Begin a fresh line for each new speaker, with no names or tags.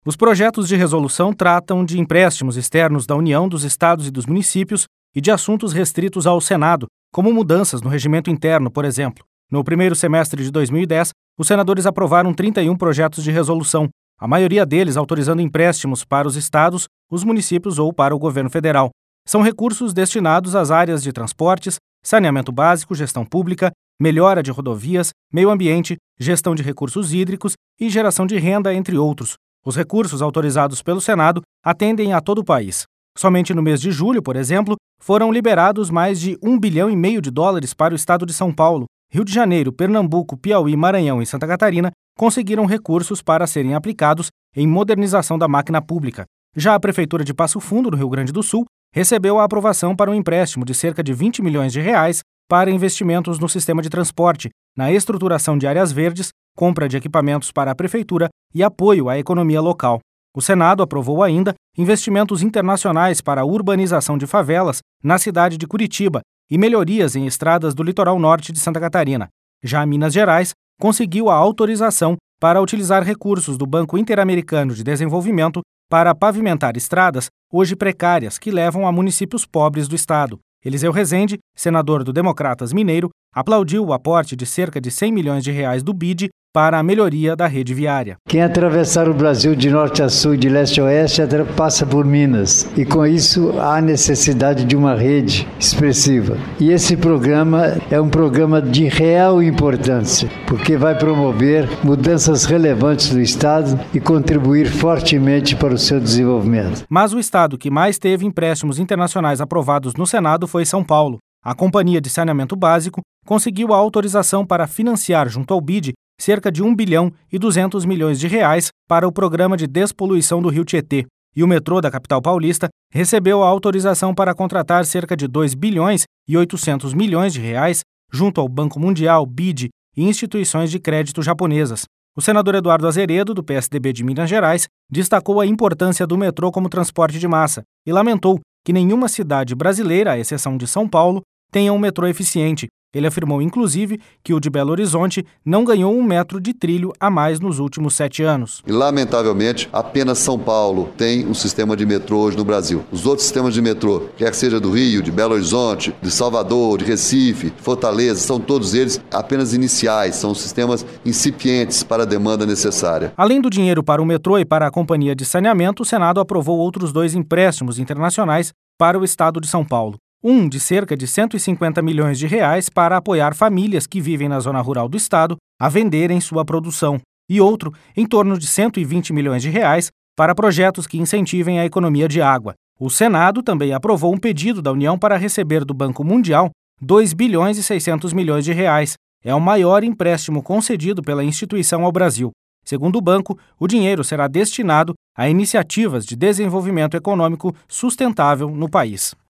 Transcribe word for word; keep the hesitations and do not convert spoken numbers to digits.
Os projetos de resolução tratam de empréstimos externos da União, dos estados e dos municípios e de assuntos restritos ao Senado, como mudanças no regimento interno, por exemplo. No primeiro semestre de dois mil e dez, os senadores aprovaram trinta e um projetos de resolução, a maioria deles autorizando empréstimos para os estados, os municípios ou para o governo federal. São recursos destinados às áreas de transportes, saneamento básico, gestão pública, melhora de rodovias, meio ambiente, gestão de recursos hídricos e geração de renda, entre outros. Os recursos autorizados pelo Senado atendem a todo o país. Somente no mês de julho, por exemplo, foram liberados mais de um bilhão e meio de dólares para o estado de São Paulo. Rio de Janeiro, Pernambuco, Piauí, Maranhão e Santa Catarina conseguiram recursos para serem aplicados em modernização da máquina pública. Já a Prefeitura de Passo Fundo, no Rio Grande do Sul, recebeu a aprovação para um empréstimo de cerca de vinte milhões de reais para investimentos no sistema de transporte, na estruturação de áreas verdes, compra de equipamentos para a Prefeitura e apoio à economia local. O Senado aprovou ainda investimentos internacionais para a urbanização de favelas na cidade de Curitiba e melhorias em estradas do litoral norte de Santa Catarina. Já Minas Gerais conseguiu a autorização para utilizar recursos do Banco Interamericano de Desenvolvimento para pavimentar estradas hoje precárias que levam a municípios pobres do estado. Eliseu Rezende, senador do Democratas Mineiro, aplaudiu o aporte de cerca de cem milhões de reais do B I D para a melhoria da rede viária.
Quem atravessar o Brasil de norte a sul e de leste a oeste passa por Minas. E com isso há necessidade de uma rede expressiva. E esse programa é um programa de real importância, porque vai promover mudanças relevantes no Estado e contribuir fortemente para o seu desenvolvimento.
Mas o estado que mais teve empréstimos internacionais aprovados no Senado foi São Paulo. A Companhia de Saneamento Básico conseguiu a autorização para financiar junto ao B I D cerca de um bilhão e duzentos milhões de reais para o programa de despoluição do Rio Tietê. E o metrô da capital paulista recebeu a autorização para contratar cerca de dois bilhões e oitocentos milhões de reais junto ao Banco Mundial, B I D e instituições de crédito japonesas. O senador Eduardo Azeredo, do P S D B de Minas Gerais, destacou a importância do metrô como transporte de massa e lamentou que nenhuma cidade brasileira, à exceção de São Paulo, tenha um metrô eficiente. Ele afirmou, inclusive, que o de Belo Horizonte não ganhou um metro de trilho a mais nos últimos sete anos.
E, lamentavelmente, apenas São Paulo tem um sistema de metrô hoje no Brasil. Os outros sistemas de metrô, quer seja do Rio, de Belo Horizonte, de Salvador, de Recife, Fortaleza, são todos eles apenas iniciais, são sistemas incipientes para a demanda necessária.
Além do dinheiro para o metrô e para a Companhia de Saneamento, o Senado aprovou outros dois empréstimos internacionais para o estado de São Paulo. Um de cerca de cento e cinquenta milhões de reais para apoiar famílias que vivem na zona rural do estado a venderem sua produção, e outro em torno de cento e vinte milhões de reais para projetos que incentivem a economia de água. O Senado também aprovou um pedido da União para receber do Banco Mundial dois bilhões e seiscentos milhões de reais. É o maior empréstimo concedido pela instituição ao Brasil. Segundo o banco, o dinheiro será destinado a iniciativas de desenvolvimento econômico sustentável no país.